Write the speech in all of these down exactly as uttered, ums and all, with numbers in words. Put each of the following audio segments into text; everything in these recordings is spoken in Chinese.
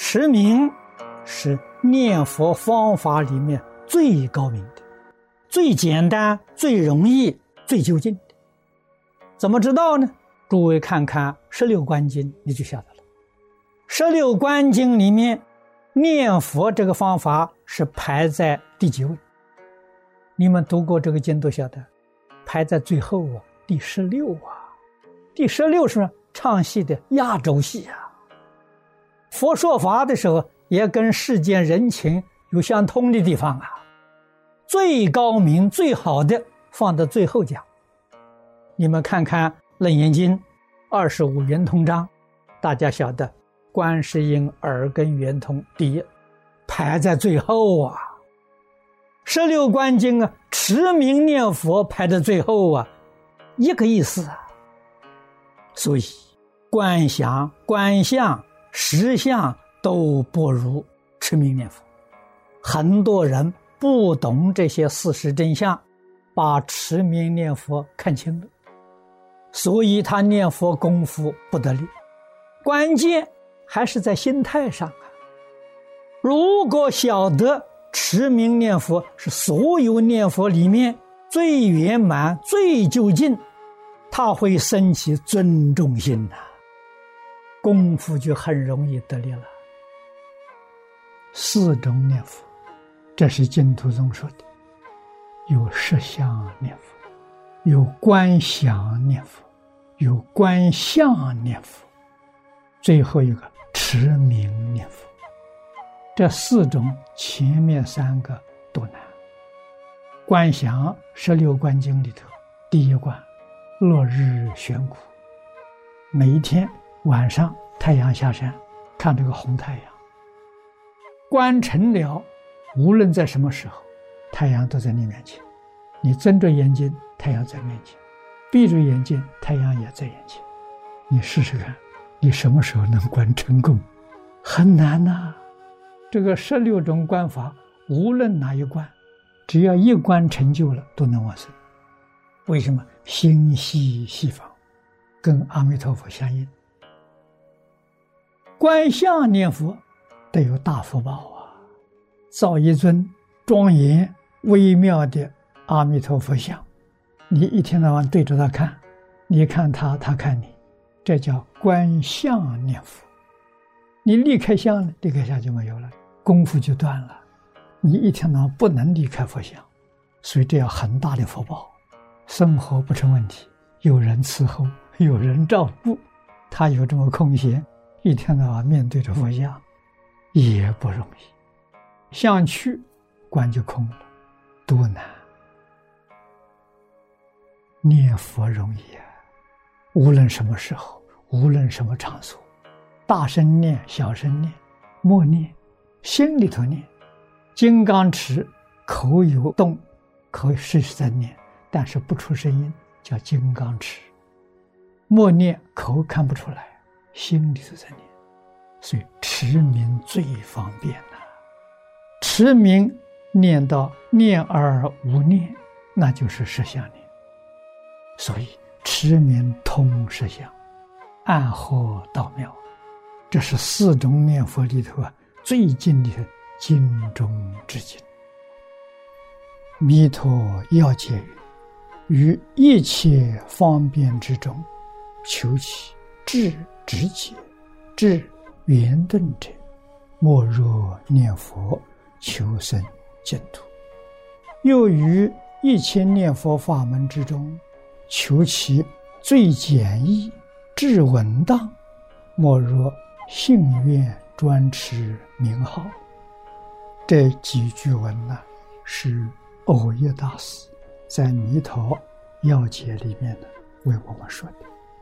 持名是念佛方法里面最高明的，最简单、最容易、最究竟的。怎么知道呢？诸位看看十六观经，你就晓得了。十六观经里面，念佛这个方法是排在第几位？你们读过这个经都晓得，排在最后啊，第十六啊。第十六是唱戏的压轴戏啊。佛说法的时候，也跟世间人情有相通的地方啊。最高明、最好的放到最后讲。你们看看《楞严经》二十五圆通章，大家晓得观世音耳根圆通第一，排在最后啊。十六观经啊，持名念佛排在最后啊，一个意思啊。所以观想、观相、实相都不如持名念佛。很多人不懂这些事实真相，把持名念佛看清了，所以他念佛功夫不得力。关键还是在心态上啊。如果晓得持名念佛是所有念佛里面最圆满、最究竟，他会升起尊重心呐、啊，功夫就很容易得力了。四种念佛，这是净土宗说的，有实相念佛，有观想念佛，有观相念佛，最后一个持名念佛。这四种前面三个都难。观想十六观经里头，第一观落日悬苦，每一天晚上太阳下山，看这个红太阳，观成了，无论在什么时候，太阳都在你面前。你睁着眼睛，太阳在面前；闭着眼睛，太阳也在眼前。你试试看，你什么时候能观成功？很难呐、啊。这个十六种观法，无论哪一观，只要一观成就了，都能往生。为什么？心系西方，跟阿弥陀佛相应。观相念佛得有大福报啊！造一尊庄严微妙的阿弥陀佛像，你一天到晚对着他看，你看他，他看你，这叫观相念佛。你离开相了，离开相就没有了，功夫就断了。你一天到晚不能离开佛像，所以这要很大的福报。生活不成问题，有人伺候，有人照顾，他有这么空闲，一天到晚面对着佛像也不容易。相去观就空了，多难。念佛容易啊，无论什么时候，无论什么场所，大声念、小声念、默念、心里头念。金刚持口有动，口是在念，但是不出声音，叫金刚持。默念口看不出来，心里头在念，所以持名最方便了、啊。持名念到念而无念，那就是实相念。所以持名通实相，暗合道妙。这是四种念佛里头啊最近的经中之经。弥陀要解于一切方便之中，求其至直解、至圆顿者，莫若念佛求生净土。又于一切念佛法门之中，求其最简易、至稳当，莫若信愿专持名号。这几句文呢、啊，是藕益大师在《弥陀要解》里面呢为我们说的。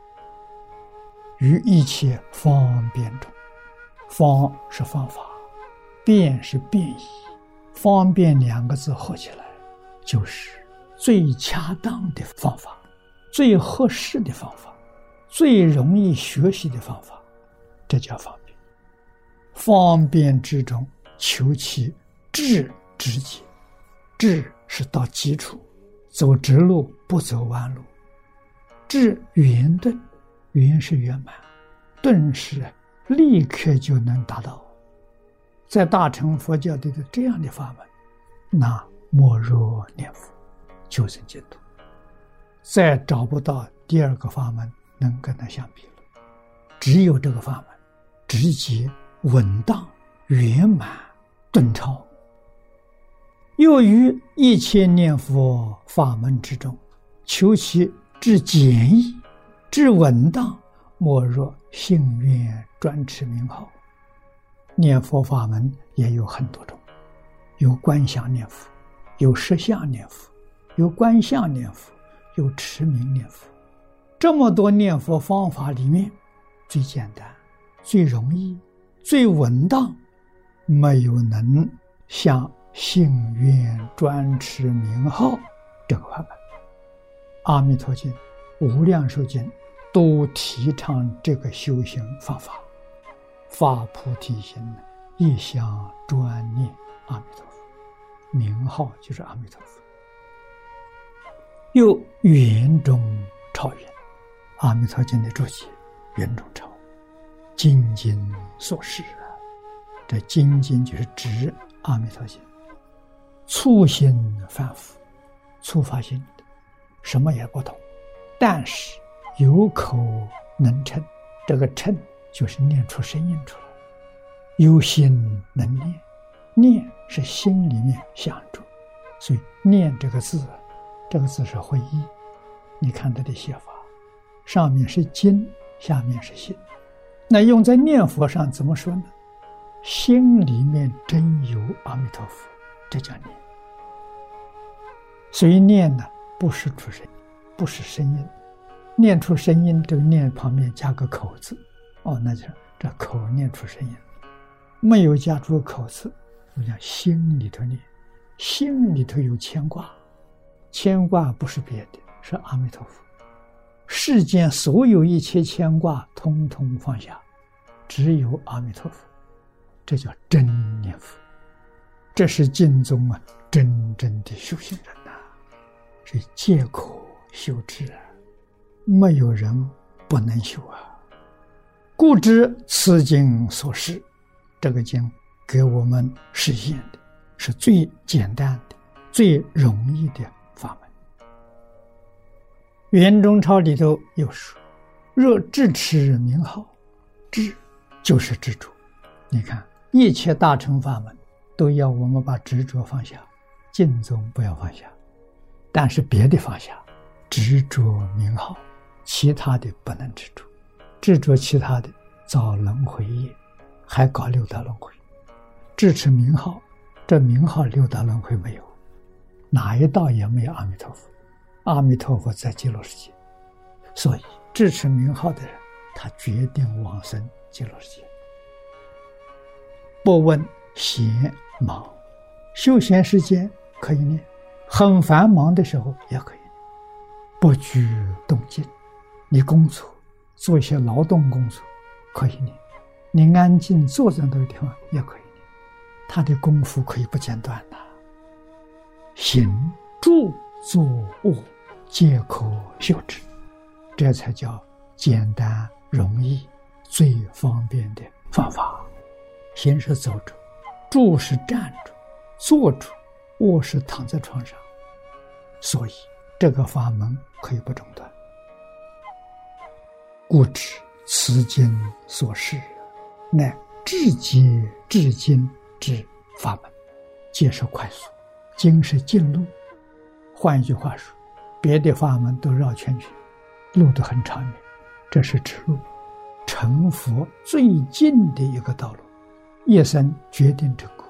于一切方便中，方是方法，便是便宜，方便两个字合起来，就是最恰当的方法，最合适的方法，最容易学习的方法，这叫方便。方便之中，求其至直接，至是到基础，走直路不走弯路。至圆顿，圆是圆满，顿是立刻就能达到， 在大乘佛教里的这样的法门，那莫若念佛，求生净土，再找不到第二个法门能跟它相比了。只有这个法门直接稳当圆满顿超。又于一切念佛法门之中，求其至简易至稳当，莫若信愿专持名号。念佛法门也有很多种，有观想念佛，有实相念佛，有观相念佛，有持名念佛。这么多念佛方法里面，最简单、最容易、最稳当，没有能像信愿专持名号这个法门。阿弥陀经、无量寿经都提倡这个修行方法，发菩提心，一向专念阿弥陀佛，名号就是阿弥陀佛。又圆中超圆，阿弥陀经的注解圆中超，精经所示啊，这精经就是指阿弥陀经。粗心凡夫，粗发心的，什么也不懂，但是有口能称，这个称就是念出声音出来。有心能念，念是心里面想着，所以念这个字，这个字是会意。你看它的写法，上面是经，下面是心。那用在念佛上怎么说呢？心里面真有阿弥陀佛，这叫念。所以念呢，不是出声音，不是声音。念出声音，这个念旁边加个口字，哦，那就这口念出声音。没有加出口字，我讲心里头念，心里头有牵挂，牵挂不是别的，是阿弥陀佛。世间所有一切牵挂，通通放下，只有阿弥陀佛，这叫真念佛。这是经中啊，真正的修行人呐、啊，是皆可修之啊，没有人不能修啊。故知此经所示，这个经给我们实现的是最简单的、最容易的法门。圆中超里头又说：若执持名号，执就是执着。你看，一切大乘法门都要我们把执着放下，经中不要放下，但是别的放下，执着名号，其他的不能执着。执着其他的，造轮回业，还搞六道轮回。执持名号，这名号六道轮回没有，哪一道也没有阿弥陀佛。阿弥陀佛在极乐世界，所以支持名号的人，他决定往生极乐世界。不问闲忙，休闲时间可以念，很繁忙的时候也可以念。不居动静，你工作做一些劳动工作可以念，你安静坐在那个地方也可以念，他的功夫可以不间断的。行住坐卧皆可修之，这才叫简单容易最方便的方法。行是走着，住是站着，坐着，卧是躺在床上，所以这个法门可以不中断。故知此经所示，乃至极至今之法门，皆是快速，经是近路。换一句话说，别的法门都绕圈圈，路都很长远，这是直路，成佛最近的一个道路，一生决定成果。